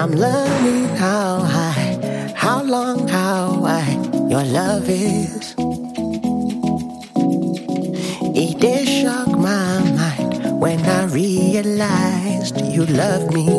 I'm learning how high, how long, how wide your love is. It did shock my mind when I realized you love me.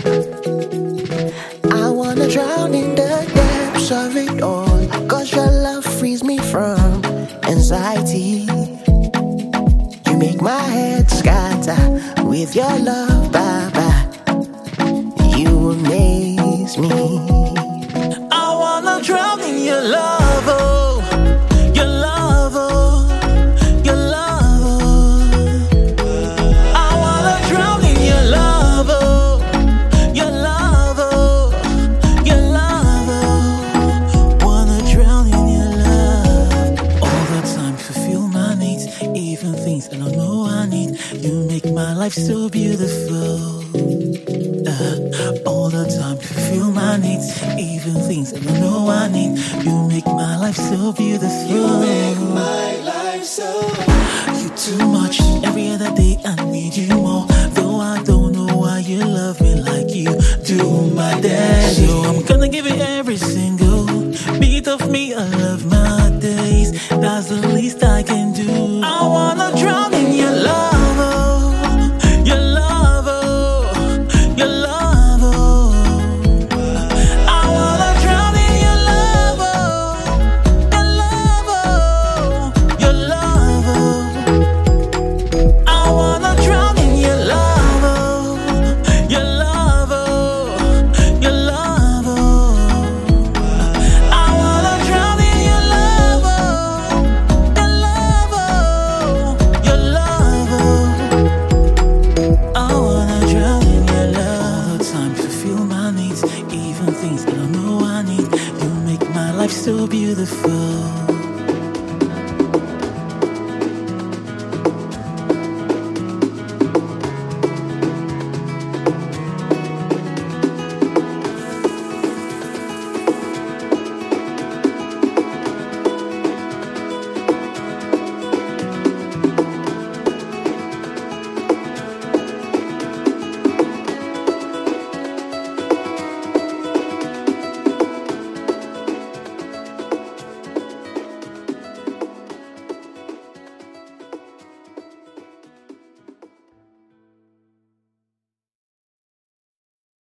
I wanna drown in the depths of it all, 'cause your love frees me from anxiety. You make my head scatter with your love, Baba. You amaze me. I wanna drown in your love, oh, your love, oh, your love, oh. I wanna drown in your love, oh, your love, oh, your love, oh. Wanna drown in your love. All the time fulfill my needs, even things I don't know I need. You make my life so beautiful. All the time to fulfill my needs, even things I don't know I need. You make my life so beautiful. You make my life so. You too much. Every other day I need you more. Though I don't know why you love me like you do, my daddy. So I'm gonna give you every single beat of me. I love my days. That's the least I can do. I wanna drown in your love. Even things I don't know I need. You make my life so beautiful.